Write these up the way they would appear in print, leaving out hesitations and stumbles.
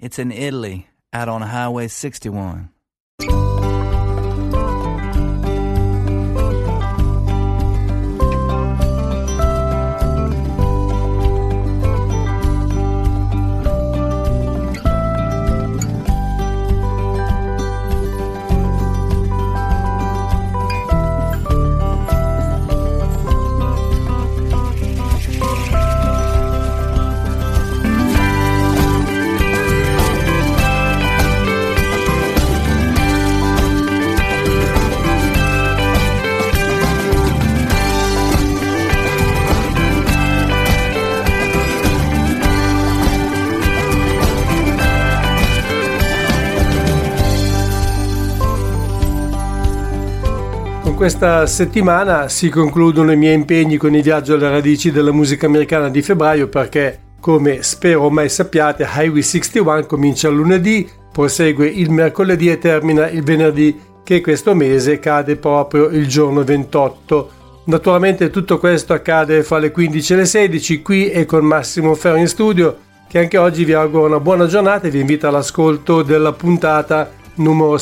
It's in Italy, out on Highway 61. Questa settimana si concludono i miei impegni con il viaggio alle radici della musica americana di febbraio, perché, come spero ormai sappiate, Highway 61 comincia lunedì, prosegue il mercoledì e termina il venerdì, che questo mese cade proprio il giorno 28. Naturalmente tutto questo accade fra le 15 e le 16 qui e con Massimo Ferro in studio, che anche oggi vi auguro una buona giornata e vi invita all'ascolto della puntata numero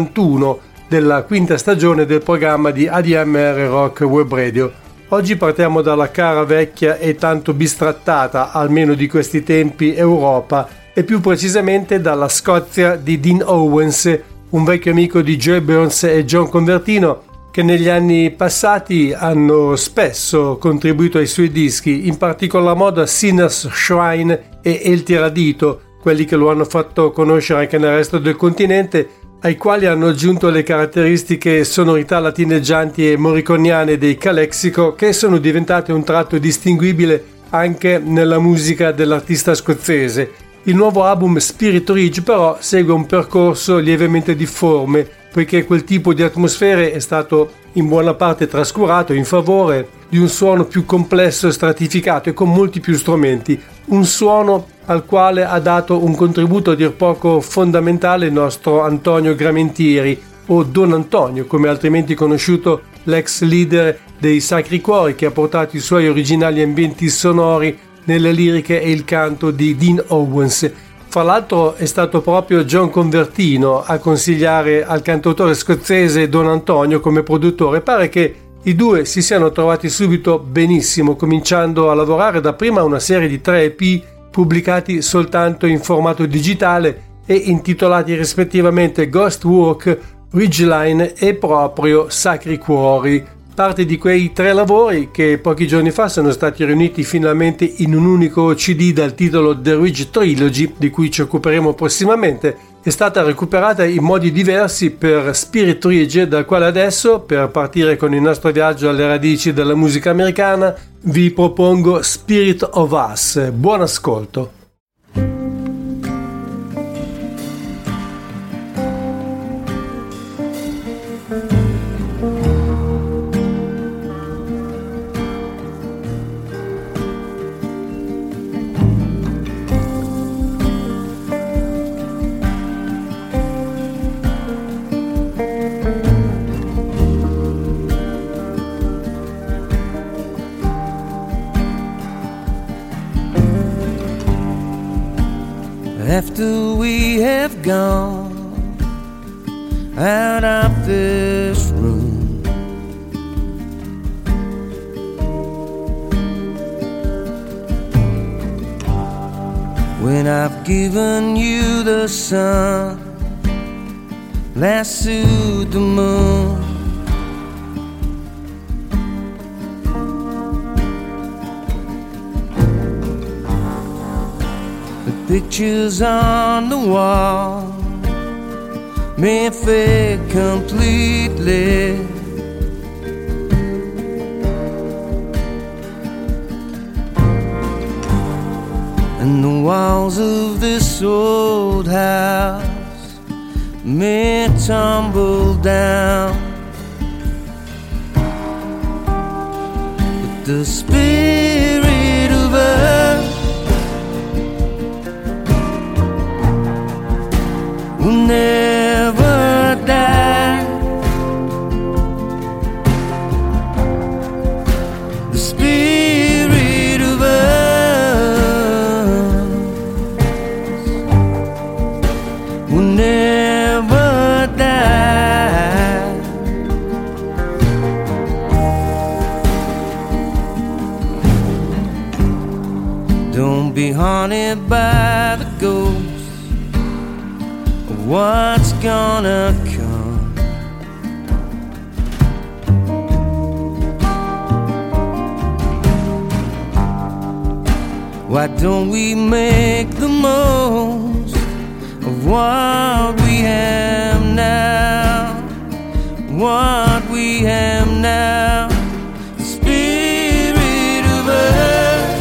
71 della quinta stagione del programma di ADMR Rock Web Radio. Oggi partiamo dalla cara vecchia e tanto bistrattata, almeno di questi tempi, Europa, e più precisamente dalla Scozia di Dean Owens, un vecchio amico di Joe Burns e John Convertino, che negli anni passati hanno spesso contribuito ai suoi dischi, in particolar modo a Sinner's Shrine e El Tiradito, quelli che lo hanno fatto conoscere anche nel resto del continente, ai quali hanno aggiunto le caratteristiche sonorità latineggianti e morriconiane dei Calexico, che sono diventate un tratto distinguibile anche nella musica dell'artista scozzese. Il nuovo album Spirit Ridge però segue un percorso lievemente difforme, poiché quel tipo di atmosfere è stato in buona parte trascurato in favore di un suono più complesso e stratificato e con molti più strumenti, un suono al quale ha dato un contributo a dir poco fondamentale il nostro Antonio Gramentieri, o Don Antonio come altrimenti conosciuto, l'ex leader dei Sacri Cuori, che ha portato i suoi originali ambienti sonori nelle liriche e il canto di Dean Owens. Fra l'altro è stato proprio John Convertino a consigliare al cantautore scozzese Don Antonio come produttore. Pare che i due si siano trovati subito benissimo, cominciando a lavorare dapprima a una serie di 3 EP pubblicati soltanto in formato digitale e intitolati rispettivamente Ghost Walk, Ridgeline e proprio Sacri Cuori. Parte di quei 3 lavori, che pochi giorni fa sono stati riuniti finalmente in un unico CD dal titolo The Ridge Trilogy, di cui ci occuperemo prossimamente, è stata recuperata in modi diversi per Spirit Ridge, dal quale adesso, per partire con il nostro viaggio alle radici della musica americana, vi propongo Spirit of Us. Buon ascolto! After we have gone out of this room, when I've given you the sun, lassoed the moon, pictures on the wall may fade completely, and the walls of this old house may tumble down, but the spirit of earth will never die. The spirit of us will never die. Don't be haunted by the ghost of what's gonna come. Why don't we make the most of what we have now? What we have now, the spirit of earth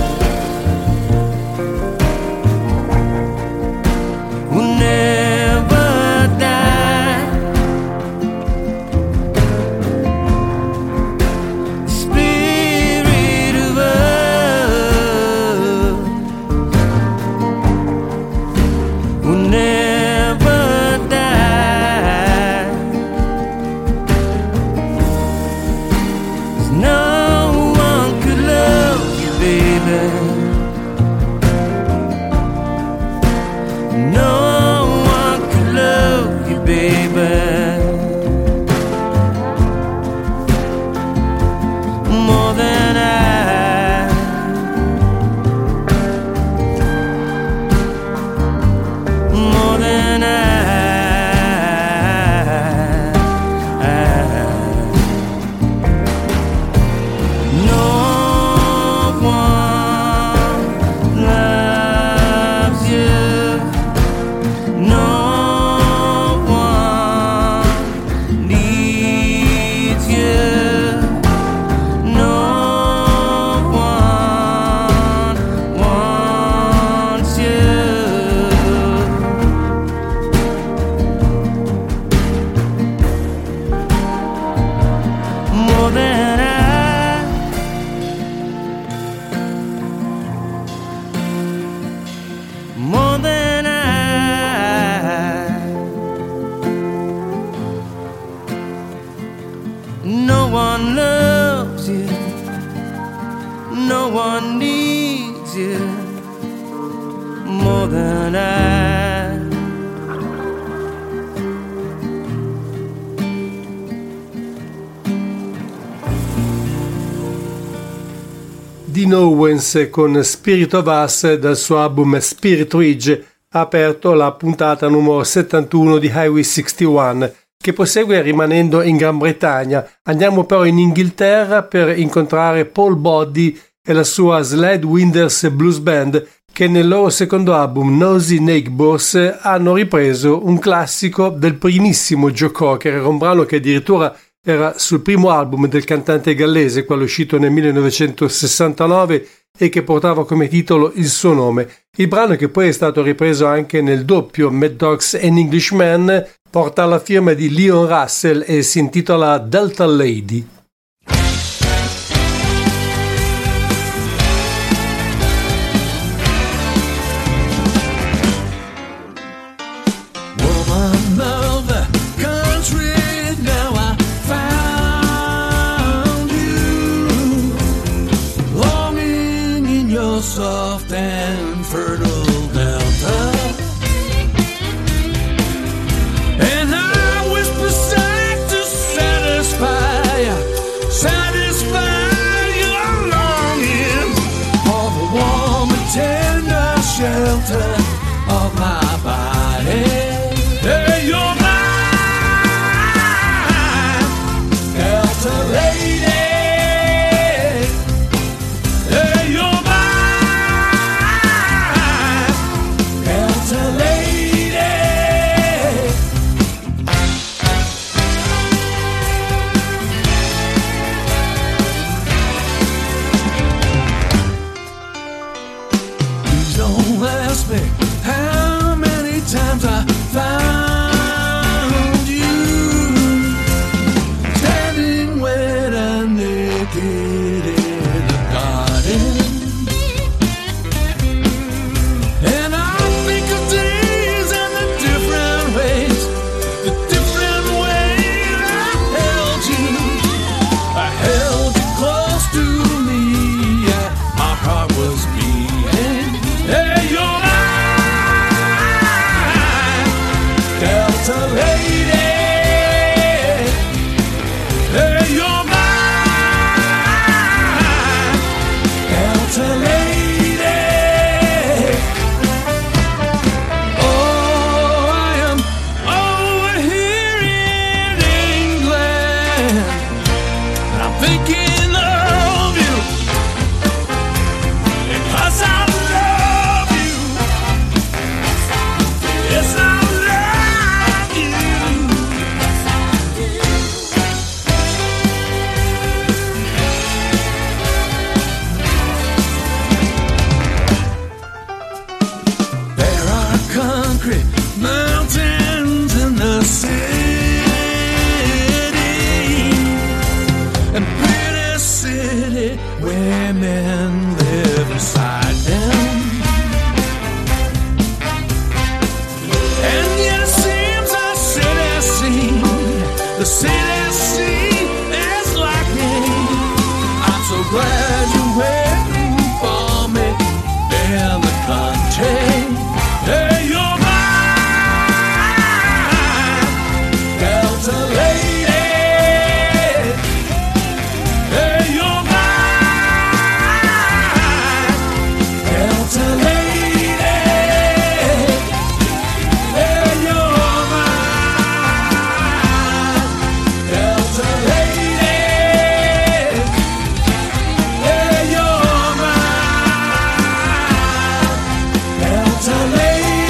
will never die. The spirit of earth will never die. No one could love you, baby. No one could love you, baby, more than I. More than I. No one loves you. No one needs you. No one wants you. More than I. More than I. No one loves you. No one needs you more than I. Dean Owens con Spirit of Us dal suo album Spirit Ridge ha aperto la puntata numero 71 di Highway 61, che prosegue rimanendo in Gran Bretagna. Andiamo però in Inghilterra per incontrare Paul Boddy e la sua Slade Winders Blues Band, che nel loro secondo album Nosy Neighbours hanno ripreso un classico del primissimo Joe Cocker. Era un brano che addirittura era sul primo album del cantante gallese, quello uscito nel 1969 e che portava come titolo il suo nome. Il brano, che poi è stato ripreso anche nel doppio Mad Dogs and Englishmen, porta la firma di Leon Russell e si intitola Delta Lady. Soft and fertile delta, and I whisper sight to satisfy your longing for the warm and tender shelter of my body. Hey, you're mine, Delta Lady. How many times I found you standing wet and naked in the garden, and I think of days and the different ways I held you close to me, yeah, my heart was beating. Hey, you're mine. concrete mountains in the city, and pretty city women live beside them. And yet it seems our city scene, the city scene is lacking. I'm so glad you're waiting for me in the country. Hey, you're mine, Delta lady. Hey, you're mine, Delta lady. Hey, you're mine, Delta lady. Hey, you're mine, Delta lady.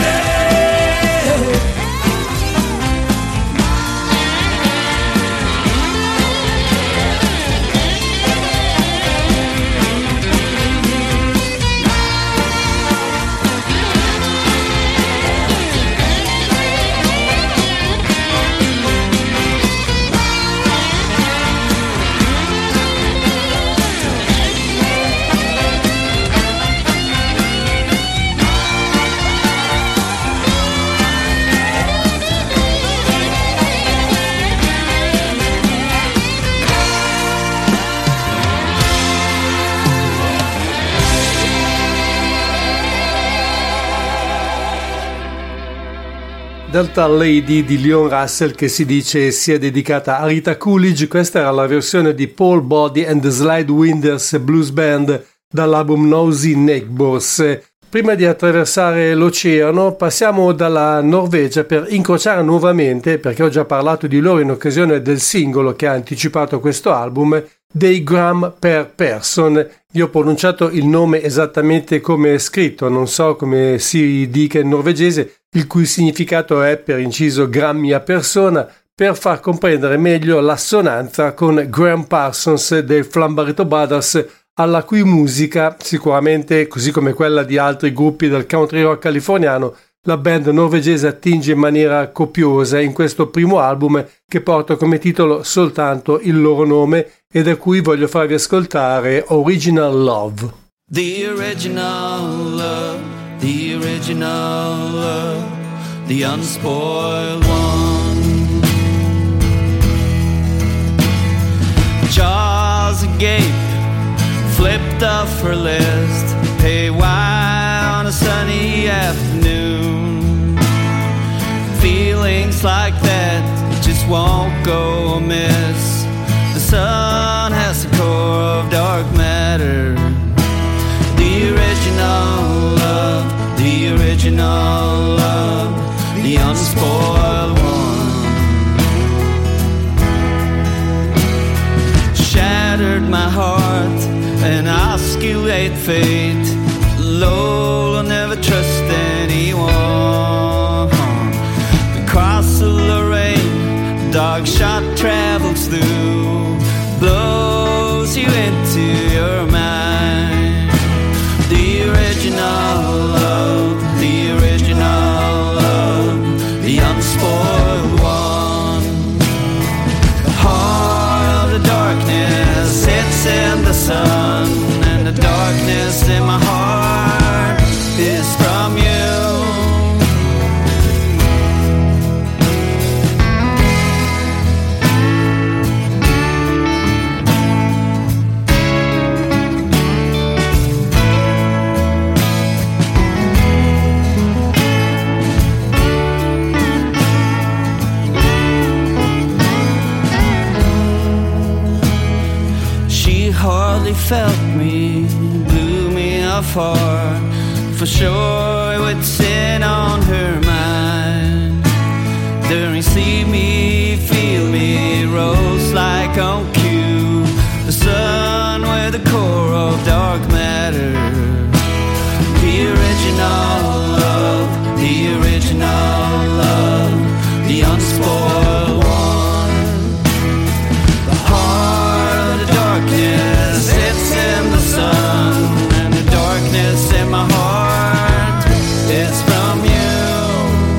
Delta Lady di Leon Russell, che si dice sia dedicata a Rita Coolidge. Questa era la versione di Paul Body and the Slide Winders Blues Band dall'album Nosy Neighbors. Prima di attraversare l'oceano passiamo dalla Norvegia per incrociare nuovamente, perché ho già parlato di loro in occasione del singolo che ha anticipato questo album, dei Gram Per Person. Io ho pronunciato il nome esattamente come è scritto, non so come si dica in norvegese, il cui significato è, per inciso, grammi a persona, per far comprendere meglio l'assonanza con Graham Parsons dei Flambarito Brothers, alla cui musica, sicuramente così come quella di altri gruppi del country rock californiano, la band norvegese attinge in maniera copiosa in questo primo album che porta come titolo soltanto il loro nome e da cui voglio farvi ascoltare Original Love. The original love, the original love, the unspoiled one. Jaws agape, flipped off her list, hey, why on a sunny afternoon? Feelings like that just won't go amiss. The sun has the core of dark matter. The original love, the original love, the unspoiled one. Shattered my heart and osculate fate. Lord, I'll never trust anyone. Across the Lorraine, dog shot travels through, blows you into your mind. The original love, the original love, the unspoiled one. The heart of the darkness sits in the sun, and the darkness in my heart is from you. Hardly felt me, blew me apart. For sure it would sit on her mind. During see me, feel me, rose like on cue. The sun with the core of dark matter. The original love, the original love, the unspoiled one. The heart of the darkness sits in the sun, and the darkness in my heart is from you.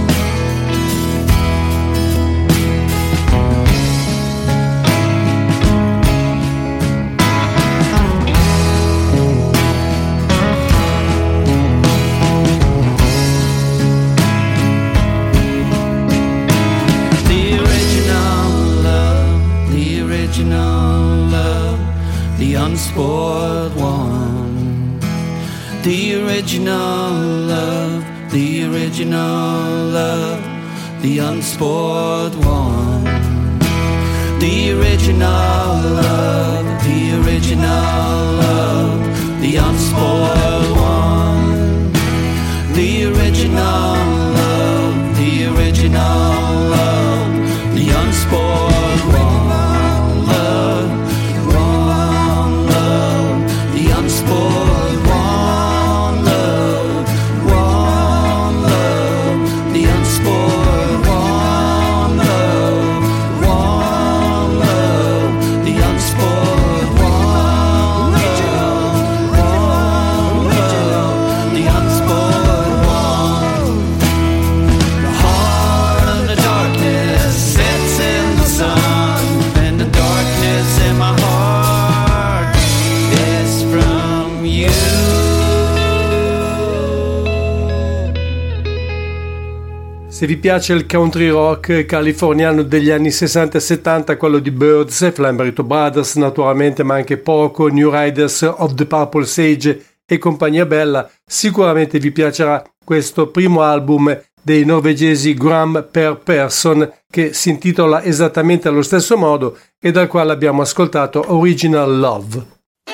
unspoiled one. The original love, the original love, the unspoiled one. The original love, the original love, the unspoiled one. The original love, the original love, the unspoiled one. Love, one love, the unspoiled one. Love, one love, the unspoiled one. Love, one love, the unspoiled one. Love, one love, the unspoiled one. The heart of the darkness sits in the sun, and the darkness in my heart is from you. Se vi piace il country rock californiano degli anni 60 e 70, quello di Byrds, Flamborough Brothers naturalmente, ma anche Poco, New Riders of the Purple Sage e compagnia bella, sicuramente vi piacerà questo primo album dei norvegesi Gram Per Person, che si intitola esattamente allo stesso modo e dal quale abbiamo ascoltato Original Love.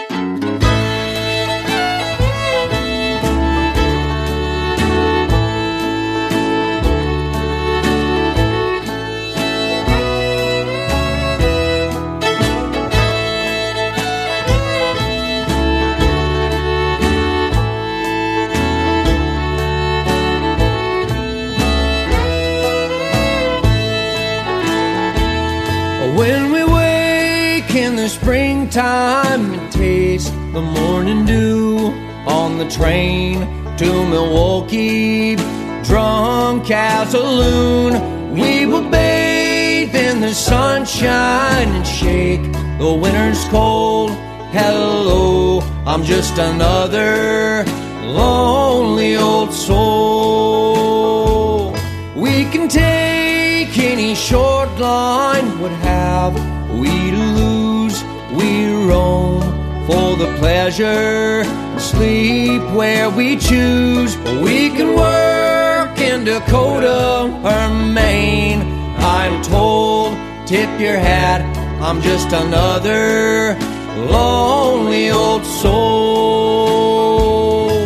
When we wake in the springtime and taste the morning dew on the train to Milwaukee, drunk as a loon, we will bathe in the sunshine and shake the winter's cold. Hello, I'm just another lonely old soul. We can take any short line, what have we to lose? We roam for the pleasure and sleep where we choose. We can work in Dakota or Maine, I'm told, tip your hat, I'm just another lonely old soul.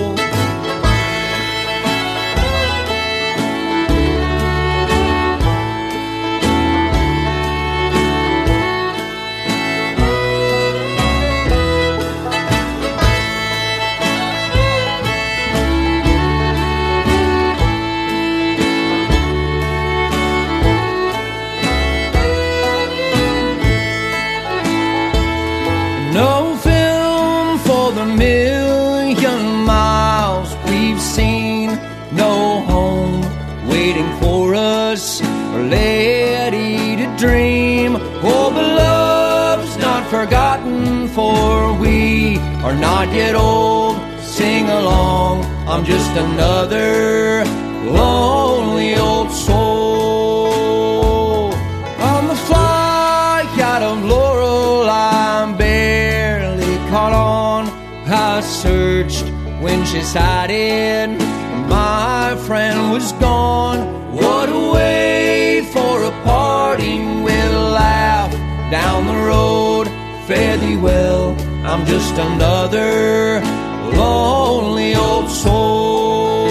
No film for the million miles we've seen, no home waiting for us, or ready to dream. Oh, but love's not forgotten, for we are not yet old. Sing along, I'm just another lonely old soul. On the fly out of Laurel, I'm barely caught on. I searched when she sighted, my friend was gone. What a way for a parting, we'll laugh down the road. Fare thee well, I'm just another lonely old soul.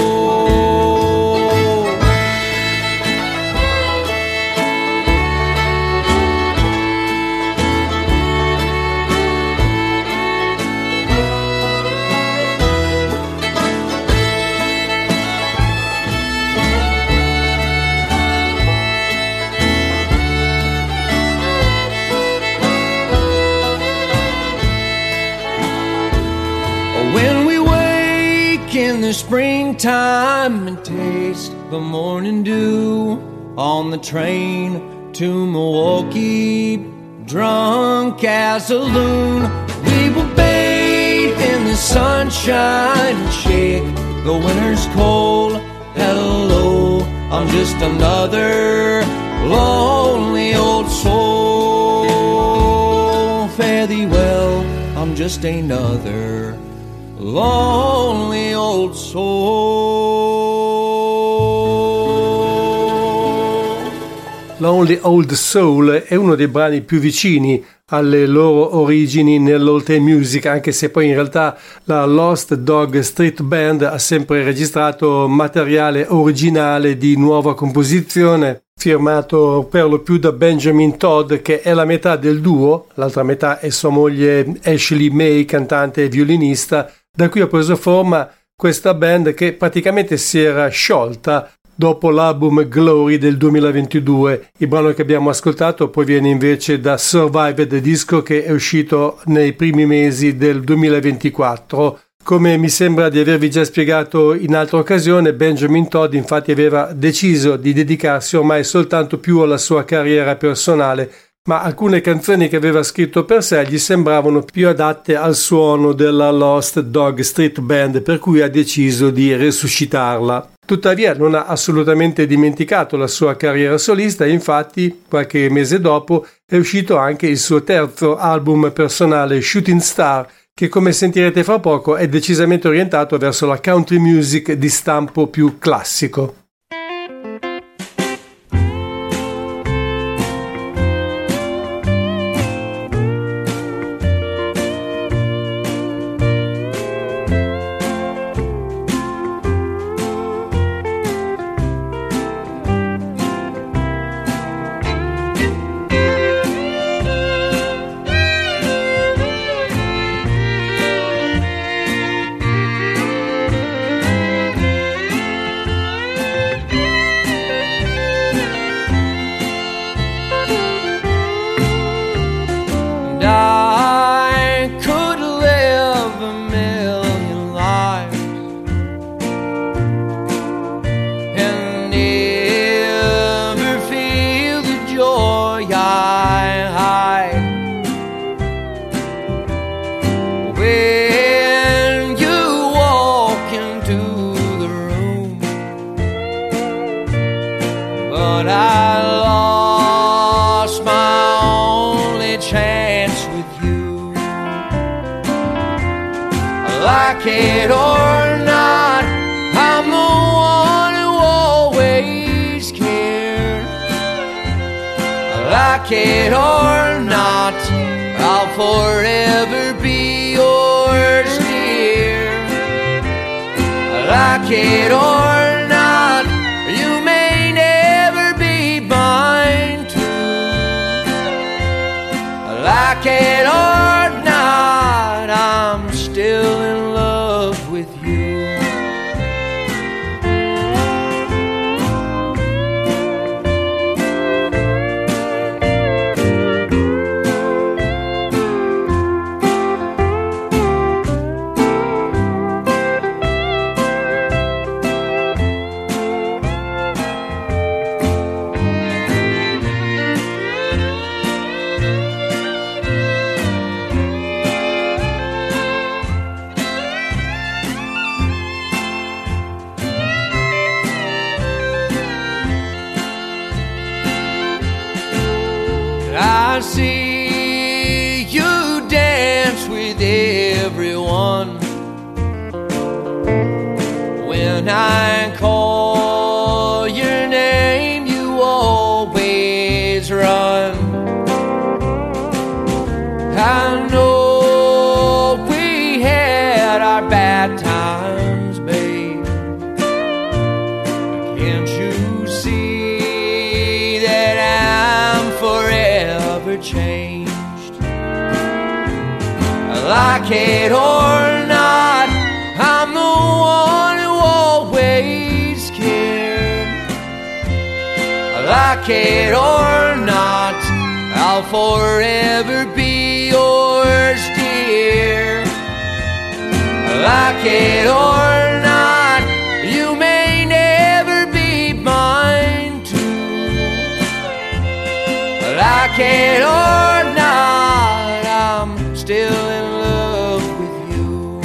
When we wake in the springtime and taste the morning dew on the train to Milwaukee, drunk as a loon, we will bathe in the sunshine and shake the winter's cold. Hello, I'm just another lonely old soul. Fare thee well, I'm I'm just another lonely old soul. Lonely Old Soul è uno dei brani più vicini alle loro origini nell'old time music, anche se poi in realtà la Lost Dog Street Band ha sempre registrato materiale originale di nuova composizione, firmato per lo più da Benjamin Todd, che è la metà del duo, l'altra metà è sua moglie Ashley May, cantante e violinista, da cui ha preso forma questa band che praticamente si era sciolta dopo l'album Glory del 2022. Il brano che abbiamo ascoltato proviene invece da Survived Disco, che è uscito nei primi mesi del 2024. Come mi sembra di avervi già spiegato in altra occasione, Benjamin Todd infatti aveva deciso di dedicarsi ormai soltanto più alla sua carriera personale, ma alcune canzoni che aveva scritto per sé gli sembravano più adatte al suono della Lost Dog Street Band, per cui ha deciso di resuscitarla. Tuttavia non ha assolutamente dimenticato la sua carriera solista e infatti qualche mese dopo è uscito anche il suo terzo album personale, Shooting Star, che come sentirete fra poco è decisamente orientato verso la country music di stampo più classico. Like it or not, I'm the one who always cared. Like it or not, I'll forever be yours, dear. Like it or not, you may never be mine too. Like it or not, I'm still in love with you. I see you dance with everyone. When I call your name, you always run. I know we had our bad times, babe. Can't you see that I'm forever changed? Like it or not, I'm the one who always cared. Like it or not, I'll forever be yours, dear. Like it or not, you may never be mine too. Like it or not, I'm still in love with you.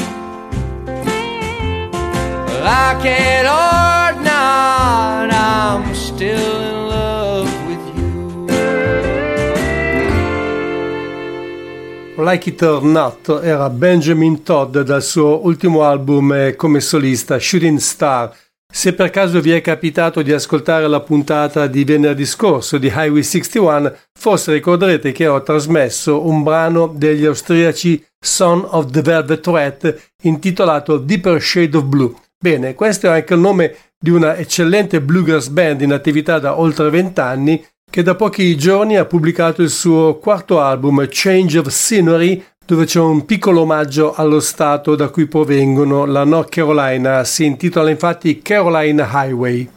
Like it or not, I'm still in love with you. Like It or Not era Benjamin Todd dal suo ultimo album come solista, Shooting Star. Se per caso vi è capitato di ascoltare la puntata di venerdì scorso di Highway 61, forse ricorderete che ho trasmesso un brano degli austriaci Son of the Velvet Rat intitolato Deeper Shade of Blue. Bene, questo è anche il nome di una eccellente bluegrass band in attività da oltre 20 anni che da pochi giorni ha pubblicato il suo quarto album Change of Scenery, dove c'è un piccolo omaggio allo stato da cui provengono, la North Carolina. Si intitola infatti Carolina Highway.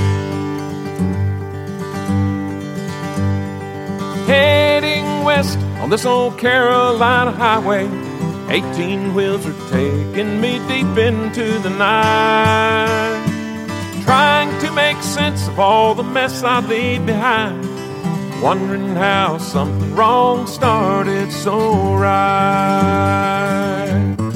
Heading west on this old Carolina highway, 18 wheels are taking me deep into the night, trying to make sense of all the mess I leave behind, wondering how something wrong started so right.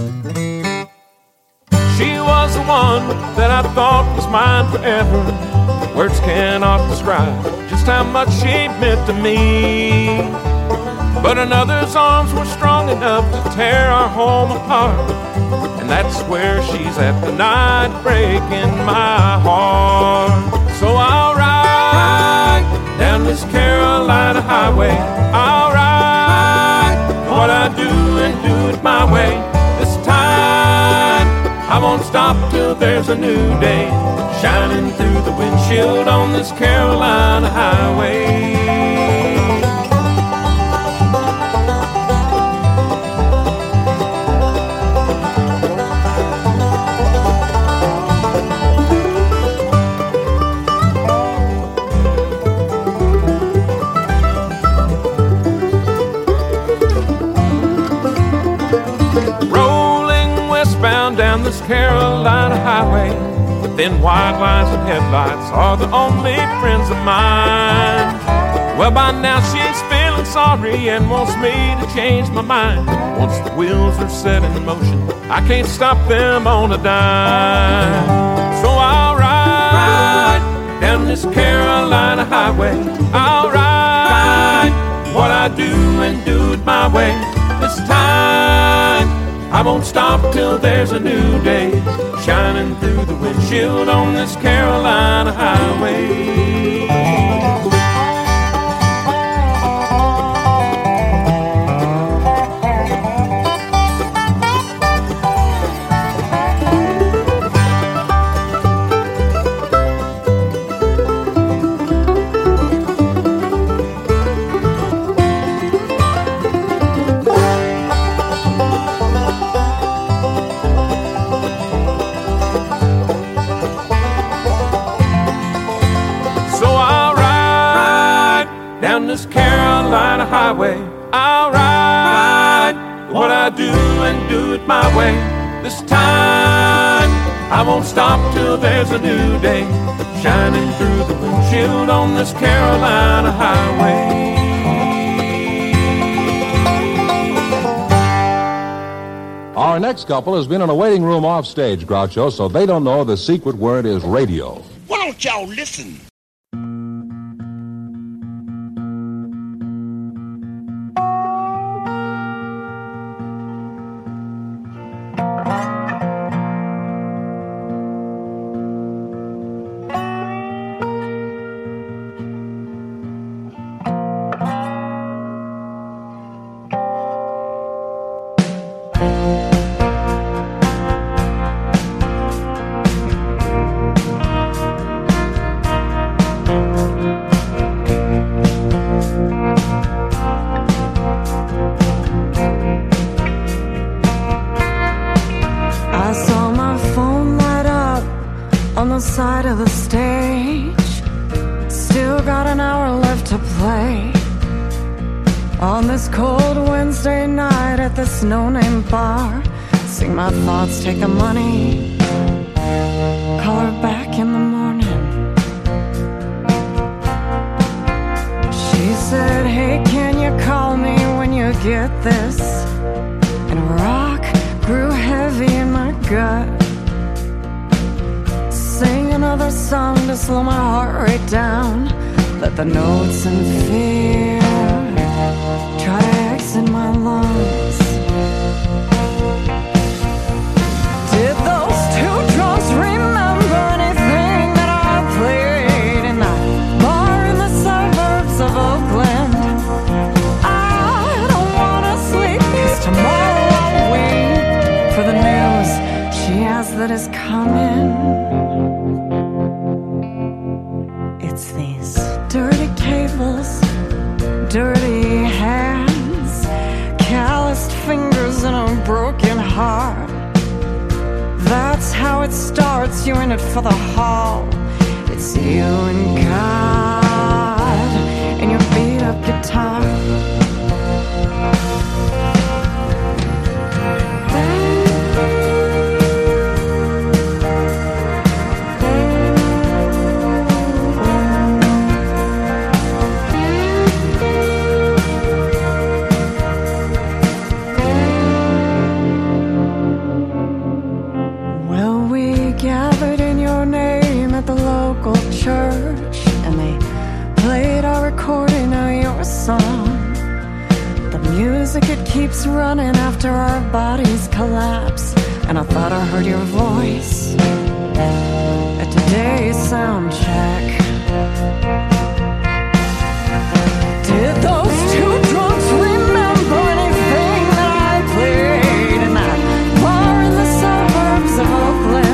She was the one that I thought was mine forever. Words cannot describe just how much she meant to me. But another's arms were strong enough to tear our home apart, and that's where she's at tonight, breaking my heart. So I'll ride down this Carolina highway. I'll ride what I do and do it my way. This time I won't stop till there's a new day shining through the windshield on this Carolina highway. Down this Carolina highway, the thin white lines and headlights are the only friends of mine. Well, by now she's feeling sorry and wants me to change my mind. Once the wheels are set in motion, I can't stop them on a dime. So I'll ride down this Carolina highway. I'll ride what I do and do it my way. This time I won't stop till there's a new day shining through the windshield on this Carolina highway. This Carolina highway, I'll ride what I do and do it my way. This time I won't stop till there's a new day shining through the windshield on this Carolina highway. Our next couple has been in a waiting room off stage, Groucho, so they don't know the secret word is radio. Why don't y'all listen? Side of the stage, still got an hour left to play. On this cold Wednesday night at this no-name bar, sing my thoughts, take the money, call her back in the morning. She said, hey, can you call me when you get this? And a rock grew heavy in my gut. Sing another song to slow my heart rate down. Let the notes and fear try to exit my lungs. Did those two drunks remember anything that I played in that bar in the suburbs of Oakland? I don't wanna sleep, 'cause tomorrow I'll wait for the news she has that is coming. It's these dirty tables, dirty hands, calloused fingers and a broken heart. That's how it starts, you're in it for the haul. It's you and God and your beat up guitar. Gathered in your name at the local church, and they played our recording of your song. The music, it keeps running after our bodies collapse, and I thought I heard your voice at today's sound check. Did those two drunks remember anything that I played in that bar in the suburbs of Oakland?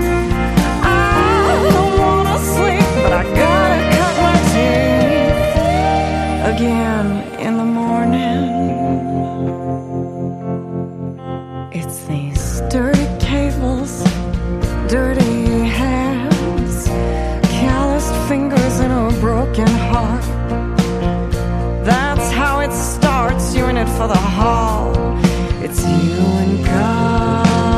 But I gotta cut my teeth again in the morning. It's these dirty tables, dirty hands, calloused fingers and a broken heart. That's how it starts, you're in it for the haul. It's you and God.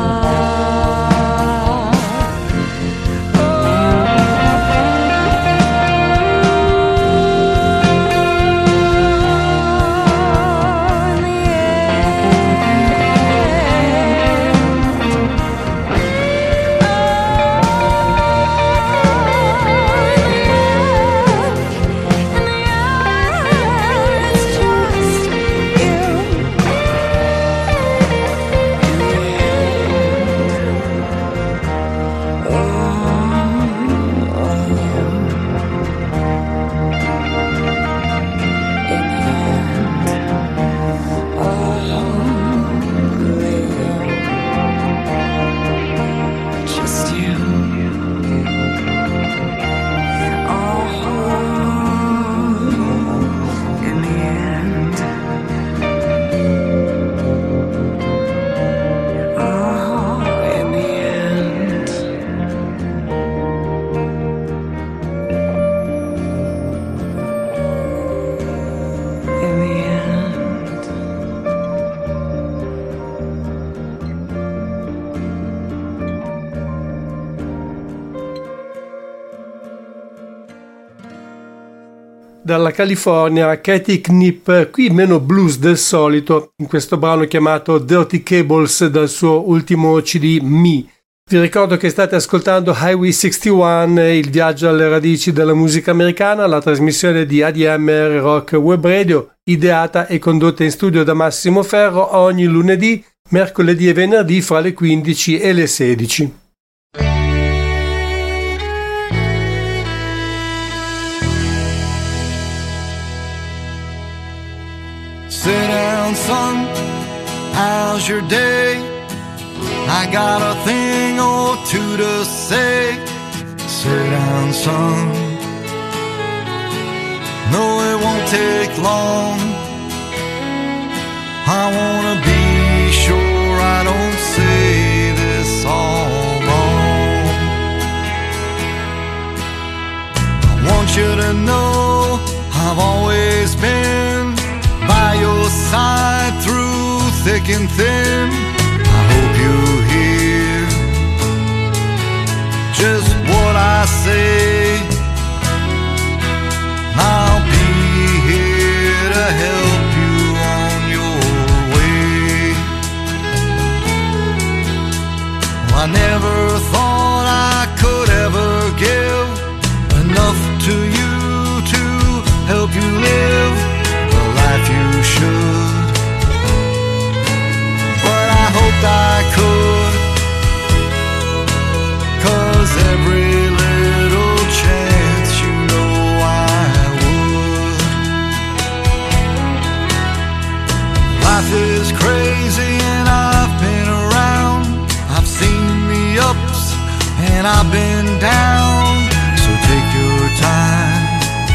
Dalla California, Katie Knipp, qui meno blues del solito, in questo brano chiamato Dirty Cables dal suo ultimo CD Me. Vi ricordo che state ascoltando Highway 61, il viaggio alle radici della musica americana, la trasmissione di ADMR Rock Web Radio, ideata e condotta in studio da Massimo Ferro ogni lunedì, mercoledì e venerdì fra le 15 e le 16. Sit down, son, how's your day? I got a thing or two to say. Sit down, son. No, it won't take long. I wanna be sure I don't say this all wrong. I want you to know I've always been by your side through thick and thin. I hope you hear just what I say. I'll be here to help you on your way. Well, I never thought I could ever give enough to you to help you live the life you could, but I hoped I could, 'cause every little chance you know I would. Life is crazy and I've been around, I've seen the ups and I've been down, so take your time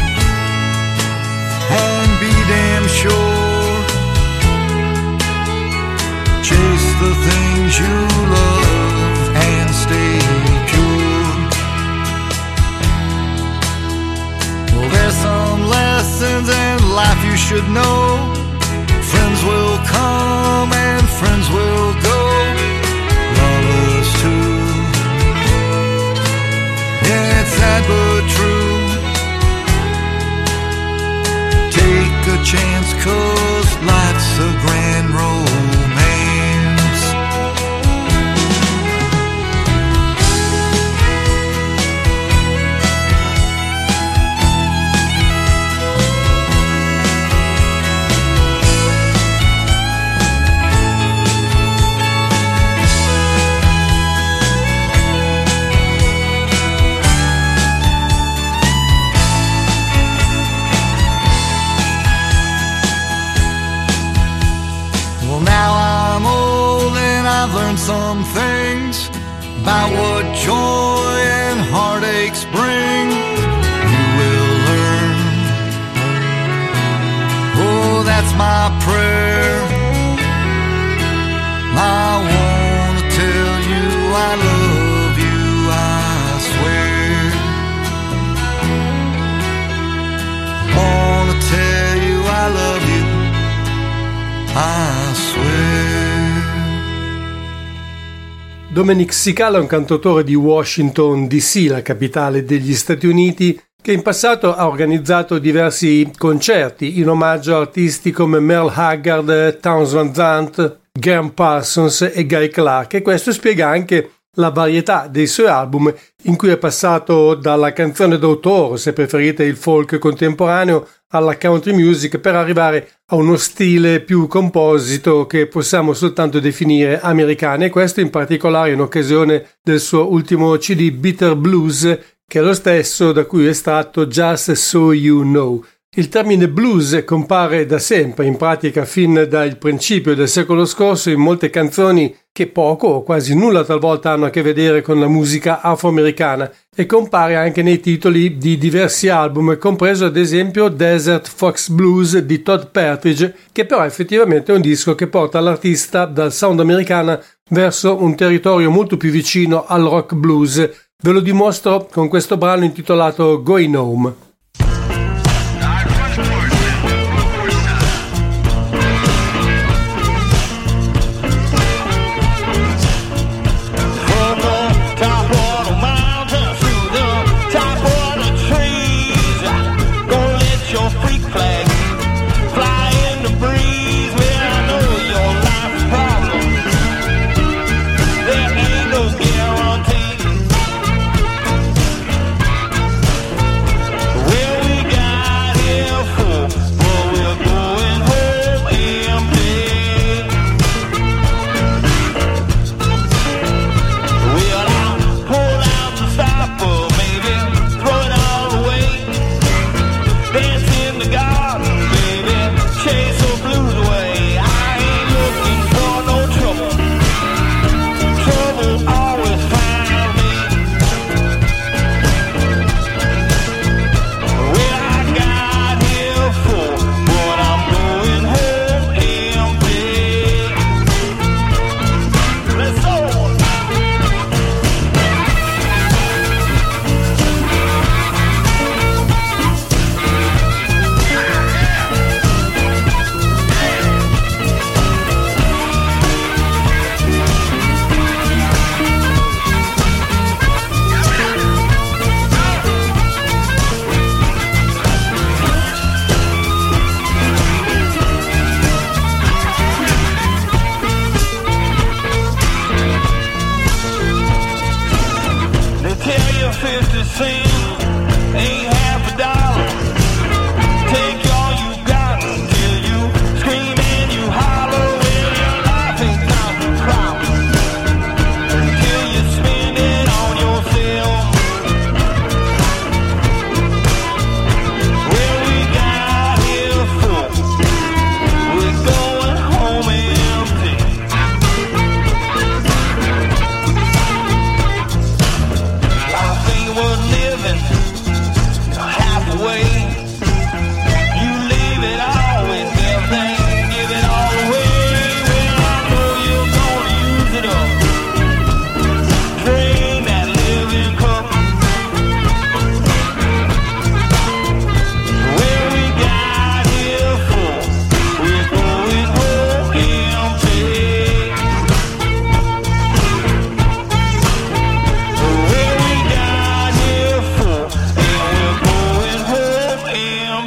and be damn sure, chase the things you love and stay pure. Well, there's some lessons in life you should know. Friends will come and friends will go, lovers too. Yeah, it's sad but true. Take a chance, 'cause life's a grand romance. Some things about what joy and heartaches bring, you will learn. Oh, that's my prayer. I wanna tell you I love you, I swear. Wanna tell you I love you, I swear. Dominic Cicala è un cantautore di Washington DC, la capitale degli Stati Uniti, che in passato ha organizzato diversi concerti in omaggio a artisti come Merle Haggard, Townes Van Zandt, Graham Parsons e Guy Clark, e questo spiega anche la varietà dei suoi album, in cui è passato dalla canzone d'autore, se preferite il folk contemporaneo, alla country music, per arrivare a uno stile più composito che possiamo soltanto definire americano, e questo in particolare in occasione del suo ultimo CD Bitter Blues, che è lo stesso da cui è estratto Just So You Know. Il termine blues compare da sempre, in pratica fin dal principio del secolo scorso, in molte canzoni che poco o quasi nulla talvolta hanno a che vedere con la musica afroamericana, e compare anche nei titoli di diversi album, compreso ad esempio Desert Fox Blues di Todd Partridge, che però effettivamente è un disco che porta l'artista dal sound americana verso un territorio molto più vicino al rock blues. Ve lo dimostro con questo brano intitolato Going Home.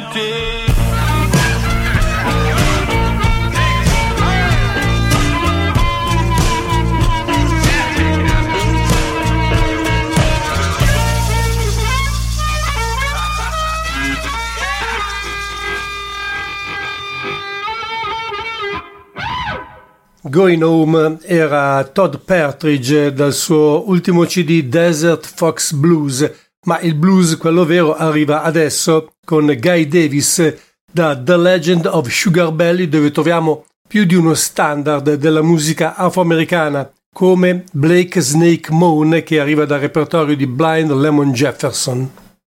empty. Going Home era Todd Partridge dal suo ultimo CD Desert Fox Blues, ma il blues, quello vero, arriva adesso con Guy Davis da The Legend of Sugar Belly, dove troviamo più di uno standard della musica afroamericana, come Blake Snake Moan, che arriva dal repertorio di Blind Lemon Jefferson.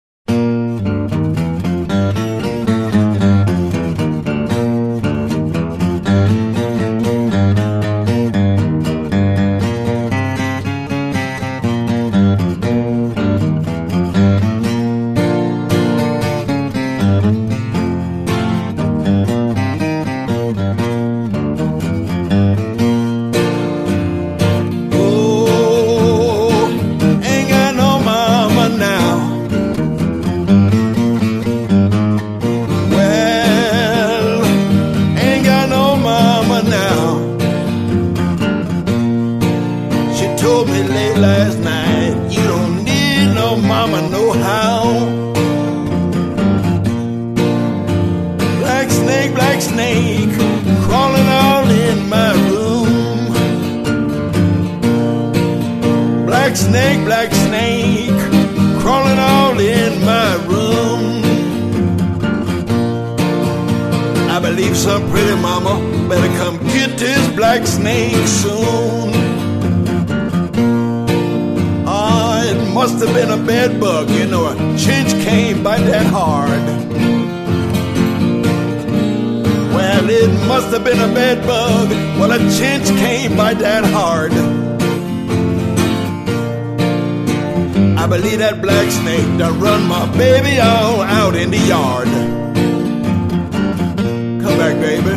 Black snake, crawling all in my room. I believe some pretty mama better come get this black snake soon. It must have been a bed bug, you know, a chinch can't bite that hard. Well, it must have been a bed bug, well, a chinch can't bite that hard. I believe that black snake done run my baby all out in the yard. Come back, baby.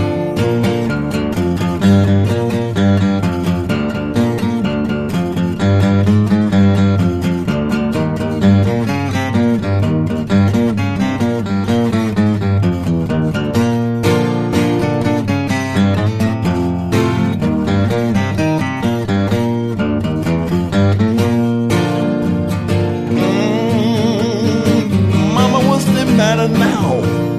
Now,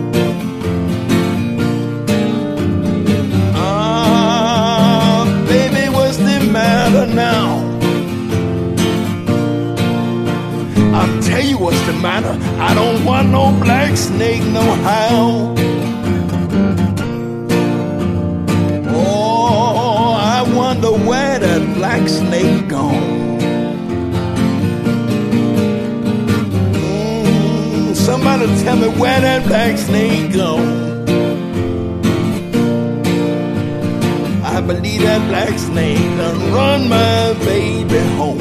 baby, what's the matter now? I'll tell you what's the matter. I don't want no black snake no how. Oh, I wonder where that black snake gone. Somebody tell me where that black snake gone. I believe that black snake done run my baby home.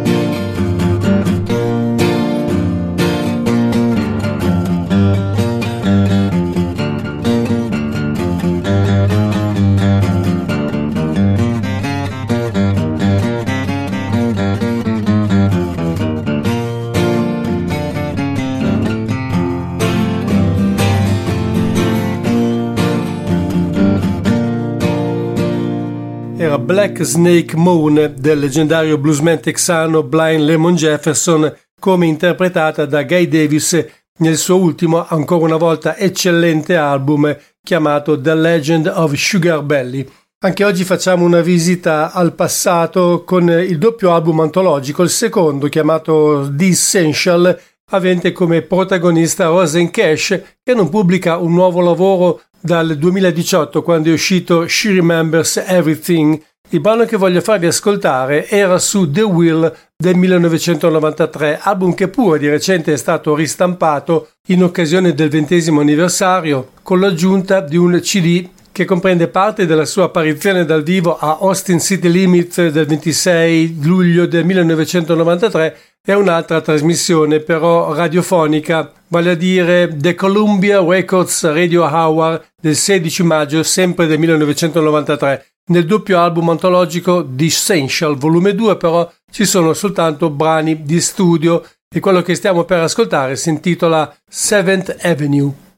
Era Black Snake Moan del leggendario bluesman texano Blind Lemon Jefferson, come interpretata da Guy Davis nel suo ultimo, ancora una volta eccellente album chiamato The Legend of Sugar Belly. Anche oggi facciamo una visita al passato con il doppio album antologico, il secondo chiamato The Essential, avente come protagonista Rosanne Cash, che non pubblica un nuovo lavoro dal 2018, quando è uscito She Remembers Everything. Il brano che voglio farvi ascoltare era su The Will del 1993, album che pure di recente è stato ristampato in occasione del 20° anniversario, con l'aggiunta di un CD che comprende parte della sua apparizione dal vivo a Austin City Limits del 26 luglio del 1993 e un'altra trasmissione però radiofonica, vale a dire The Columbia Records Radio Hour del 16 maggio sempre del 1993. Nel doppio album antologico The Essential volume 2 però ci sono soltanto brani di studio e quello che stiamo per ascoltare si intitola Seventh Avenue.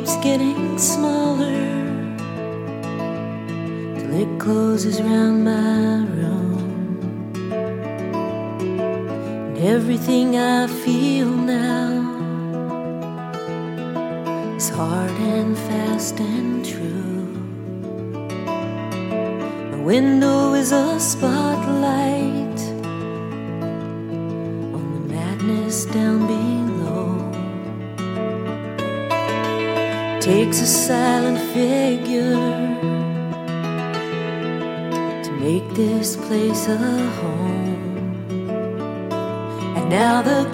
keeps getting smaller till it closes round my room. And everything I feel now is hard and fast and true. My window is a spotlight on the madness down below. Takes a silent figure to make this place a home. And now the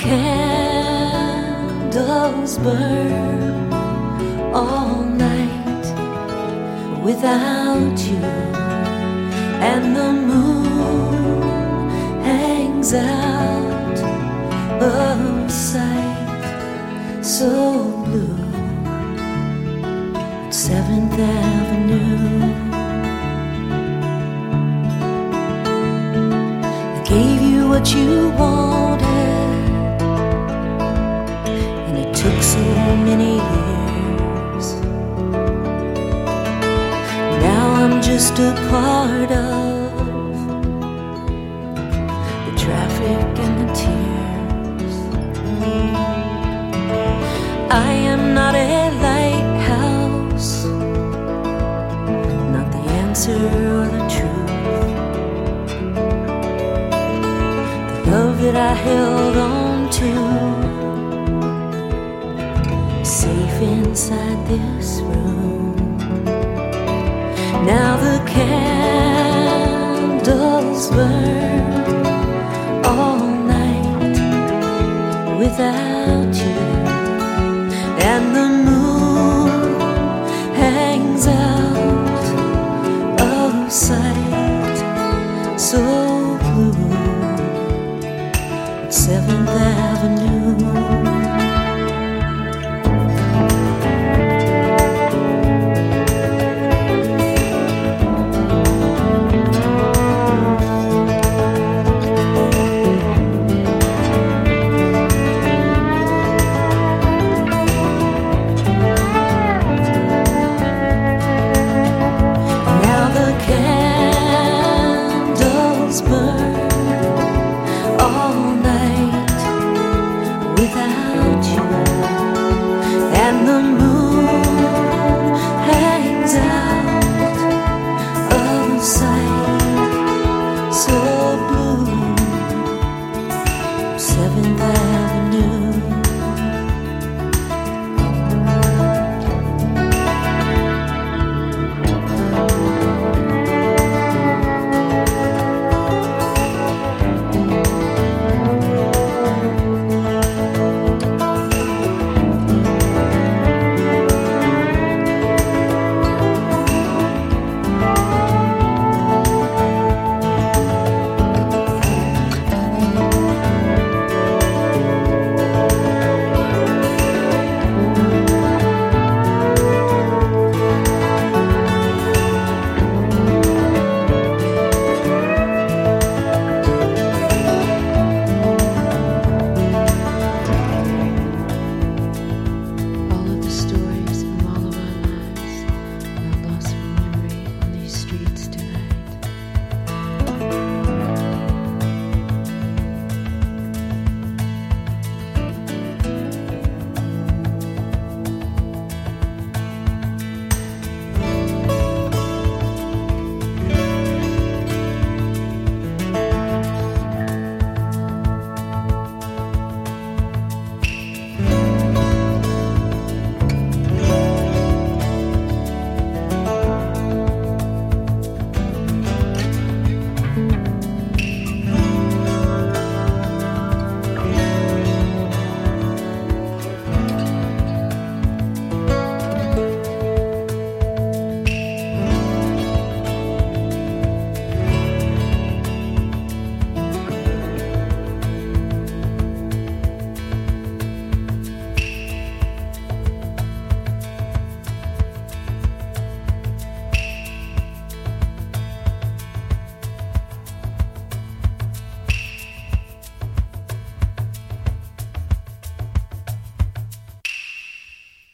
candles burn all night without you, and the moon hangs out of sight, so blue. 7th Avenue. I gave you what you wanted, and it took so many years. Now I'm just a part of the traffic and the tears. I am not a lighthouse, not the answer or the truth. The love that I held on to is safe inside this room. Now the candles burn all night without you, and the moon hangs out of sight, so blue. 7th Avenue.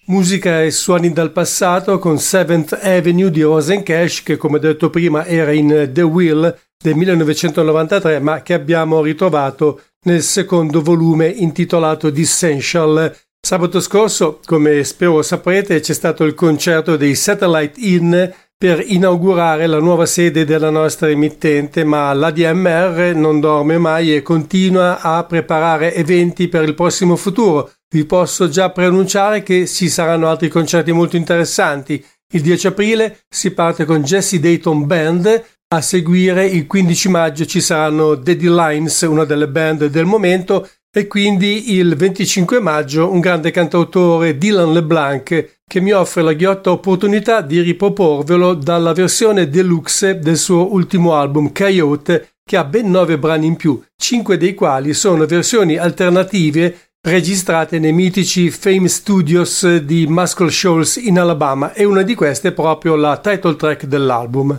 Musica e suoni dal passato con Seventh Avenue di Rosencash, che come detto prima era in The Wheel del 1993, ma che abbiamo ritrovato nel secondo volume intitolato The Essential. Sabato scorso, come spero saprete, c'è stato il concerto dei Satellite Inn per inaugurare la nuova sede della nostra emittente, ma l'ADMR non dorme mai e continua a preparare eventi per il prossimo futuro. Vi posso già preannunciare che ci saranno altri concerti molto interessanti. Il 10 aprile si parte con Jesse Dayton Band, a seguire il 15 maggio ci saranno Daddy Lines, una delle band del momento, e quindi il 25 maggio un grande cantautore, Dylan LeBlanc, che mi offre la ghiotta opportunità di riproporvelo dalla versione deluxe del suo ultimo album Coyote, che ha ben 9 brani in più, 5 dei quali sono versioni alternative registrate nei mitici Fame Studios di Muscle Shoals in Alabama, e una di queste è proprio la title track dell'album.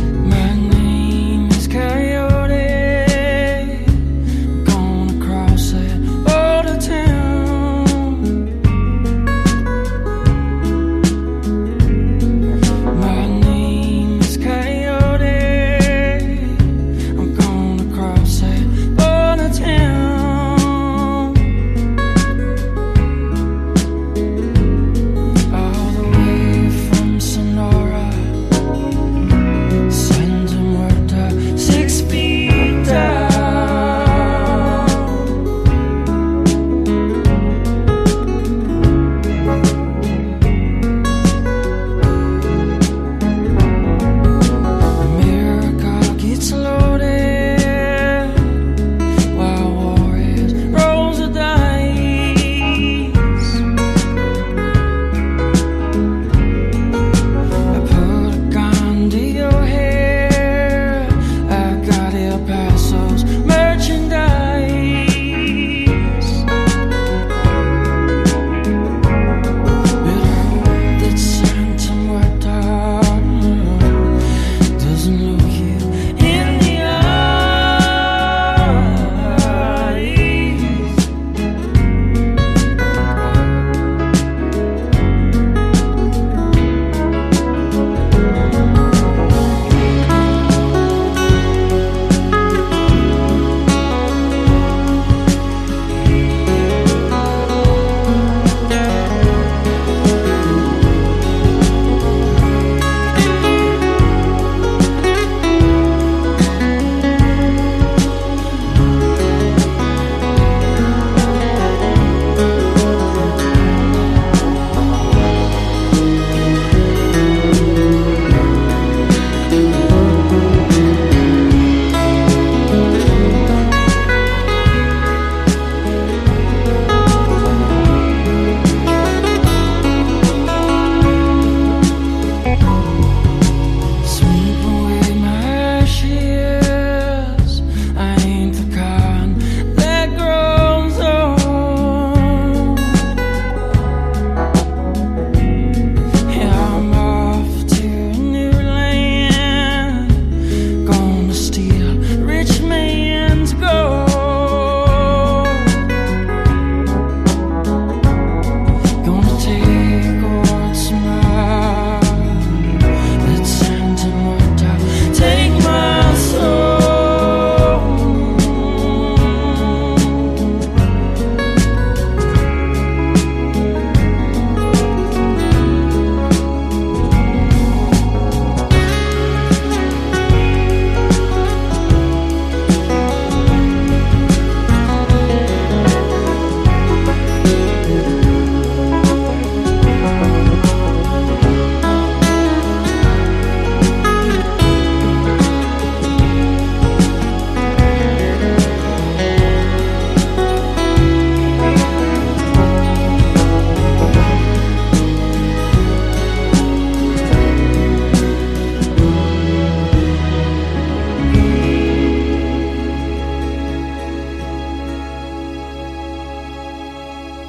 My name is Coyote, gonna cross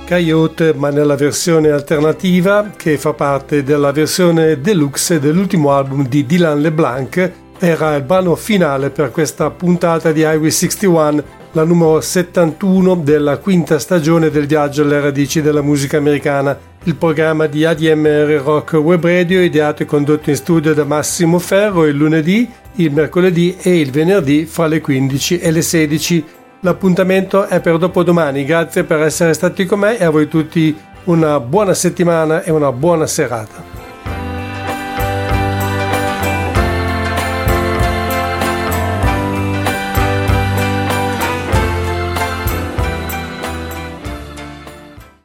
Coyote, ma nella versione alternativa che fa parte della versione deluxe dell'ultimo album di Dylan LeBlanc. Era il brano finale per questa puntata di Highway 61, la numero 71 della quinta stagione del viaggio alle radici della musica americana, il programma di ADMR Rock Web Radio, ideato e condotto in studio da Massimo Ferro il lunedì, il mercoledì e il venerdì fra le 15 e le 16. L'appuntamento è per dopodomani. Grazie per essere stati con me e a voi tutti una buona settimana e una buona serata.